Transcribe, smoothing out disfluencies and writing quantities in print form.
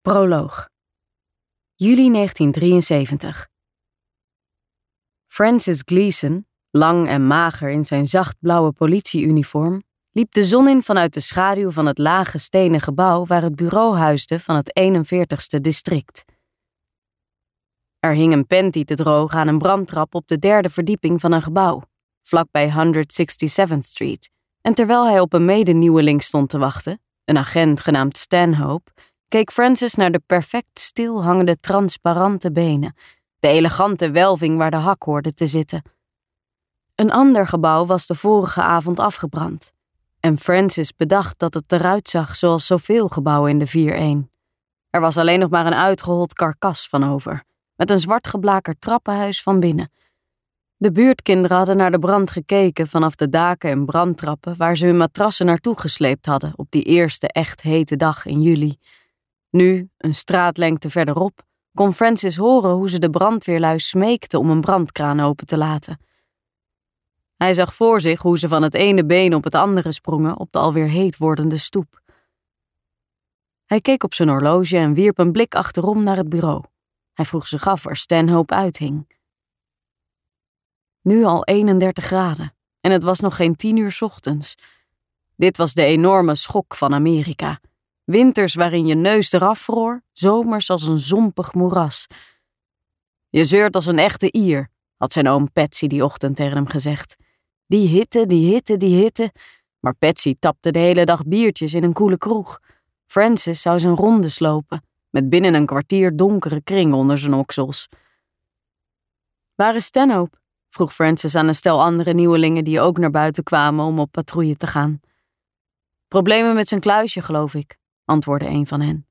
Proloog. Juli 1973. Francis Gleason, lang en mager in zijn zachtblauwe politieuniform, liep de zon in vanuit de schaduw van het lage stenen gebouw waar het bureau huisde van het 41ste district. Er hing een panty te drogen aan een brandtrap op de 3e verdieping van een gebouw, vlakbij 167th Street, en terwijl hij op een medenieuweling stond te wachten, een agent genaamd Stanhope, keek Francis naar de perfect stilhangende transparante benen, de elegante welving waar de hak hoorde te zitten. Een ander gebouw was de vorige avond afgebrand, en Francis bedacht dat het eruit zag zoals zoveel gebouwen in de 4-1. Er was alleen nog maar een uitgehold karkas van over, met een zwart geblakerd trappenhuis van binnen. De buurtkinderen hadden naar de brand gekeken vanaf de daken en brandtrappen waar ze hun matrassen naartoe gesleept hadden op die eerste echt hete dag in juli. Nu, een straatlengte verderop, kon Francis horen hoe ze de brandweerlui smeekten om een brandkraan open te laten. Hij zag voor zich hoe ze van het ene been op het andere sprongen op de alweer heet wordende stoep. Hij keek op zijn horloge en wierp een blik achterom naar het bureau. Hij vroeg zich af waar Stanhope uithing. Nu al 31 graden en het was nog geen 10 uur 's ochtends. Dit was de enorme schok van Amerika. Winters waarin je neus eraf vroor, zomers als een zompig moeras. Je zeurt als een echte Ier, had zijn oom Patsy die ochtend tegen hem gezegd. Die hitte. Maar Patsy tapte de hele dag biertjes in een koele kroeg. Francis zou zijn rondes lopen, met binnen een kwartier donkere kring onder zijn oksels. Waar is Stanhope? Vroeg Francis aan een stel andere nieuwelingen die ook naar buiten kwamen om op patrouille te gaan. Problemen met zijn kluisje, geloof ik, antwoordde een van hen.